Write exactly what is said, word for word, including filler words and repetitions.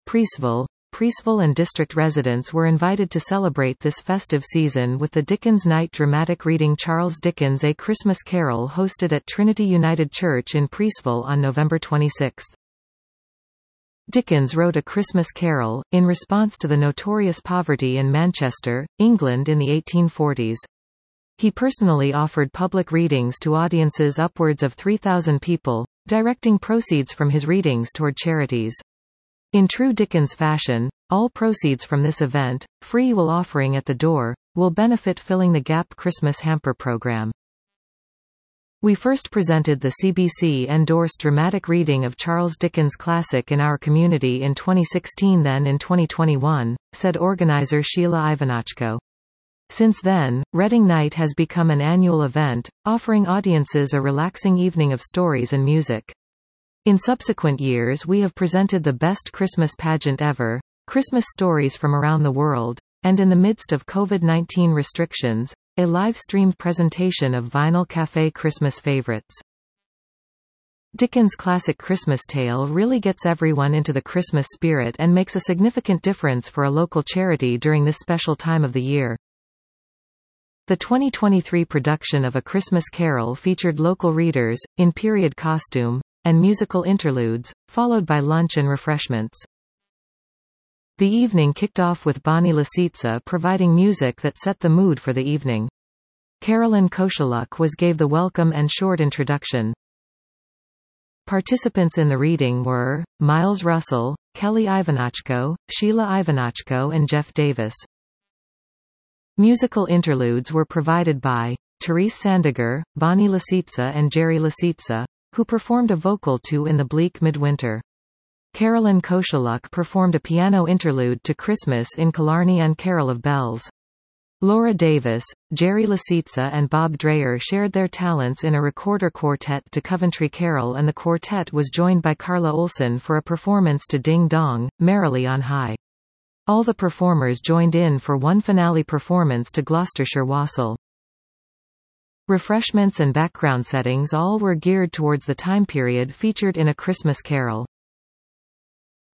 Preeceville. Preeceville and district residents were invited to celebrate this festive season with the Dickens Night dramatic reading Charles Dickens' A Christmas Carol hosted at Trinity United Church in Preeceville on November twenty-sixth. Dickens wrote A Christmas Carol, in response to the notorious poverty in Manchester, England in the eighteen forties. He personally offered public readings to audiences upwards of three thousand people, directing proceeds from his readings toward charities. In true Dickens fashion, all proceeds from this event, free will offering at the door, will benefit Filling the Gap Christmas Hamper program. We first presented the C B C-endorsed dramatic reading of Charles Dickens' classic in our community in twenty sixteen, then in twenty twenty-one, said organizer Sheila Ivanachko. Since then, Reading Night has become an annual event, offering audiences a relaxing evening of stories and music. In subsequent years we have presented the best Christmas pageant ever, Christmas stories from around the world, and in the midst of COVID nineteen restrictions, a live-streamed presentation of Vinyl Cafe Christmas favorites. Dickens' classic Christmas tale really gets everyone into the Christmas spirit and makes a significant difference for a local charity during this special time of the year. The twenty twenty-three production of A Christmas Carol featured local readers, in period costume, and musical interludes, followed by lunch and refreshments. The evening kicked off with Bonnie Lisitsa providing music that set the mood for the evening. Carolyn Koshaluk was gave the welcome and short introduction. Participants in the reading were Miles Russell, Kelly Ivanachko, Sheila Ivanachko and Jeff Davis. Musical interludes were provided by Therese Sandiger, Bonnie Lisitsa and Jerry Lisitsa, who performed a vocal to In the Bleak Midwinter. Carolyn Koshaluk performed a piano interlude to Christmas in Killarney and Carol of Bells. Laura Davis, Jerry Lisitsa and Bob Dreyer shared their talents in a recorder quartet to Coventry Carol, and the quartet was joined by Carla Olson for a performance to Ding Dong, Merrily on High. All the performers joined in for one finale performance to Gloucestershire Wassail. Refreshments and background settings all were geared towards the time period featured in A Christmas Carol.